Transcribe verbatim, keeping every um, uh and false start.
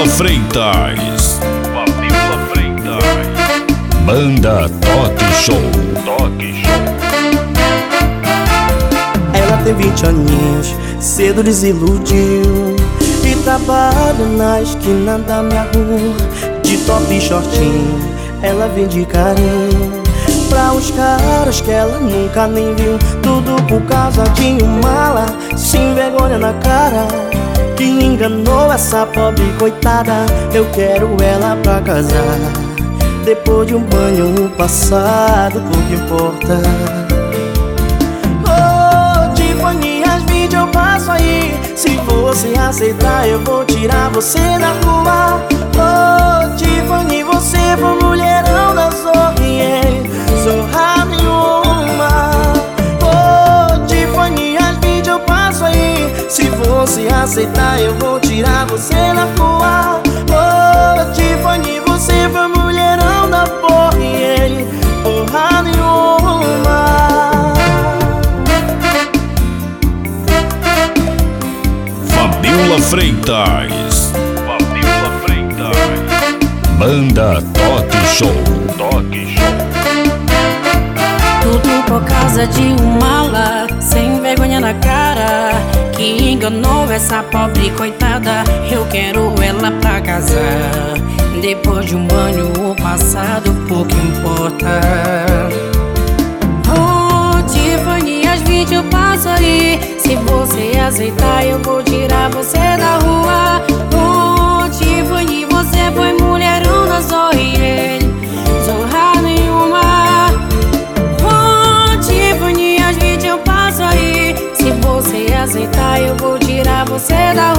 Freitas. Fabiola Freitas. Banda Toque Show. Toque Show. Ela tem vinte aninhos, cedo desiludiu, e trabalha na esquina da minha rua. De top e shortinho, ela vende carinho pra uns caras que ela nunca nem viu. Tudo por causa de um mala sem vergonha na cara, que enganou essa pobre coitada. Eu quero ela pra casar, depois de um banho passado, pouco importa. Oh, Tiffany, as vídeos eu passo aí. Se você aceitar, eu vou tirar você da rua. Oh, Tiffany, você foi mulherão da Zorrier, zorra nenhuma. Oh, Tiffany, as vídeos eu passo aí. Se você aceitar, eu vou tirar você da rua. Oh, Tiffany, você foi mulherão da Zorrier, porra nenhuma. Fabiola Freitas. Fabiola Freitas. Banda Toque Show. Toque Show. Tudo por causa de um mala sem vergonha na cara, que enganou essa pobre coitada. Eu quero ela pra casar, depois de um banho passado, pouco importa. Oh, Tiffany, as vídeos eu passo aí. Se você aceitar, eu vou tirar você da rua. Oh, Tiffany, você foi mulherão da Zorrier, zorra nenhuma. Oh, Tiffany, as vídeos eu passo aí. Se você aceitar, eu vou tirar você da rua.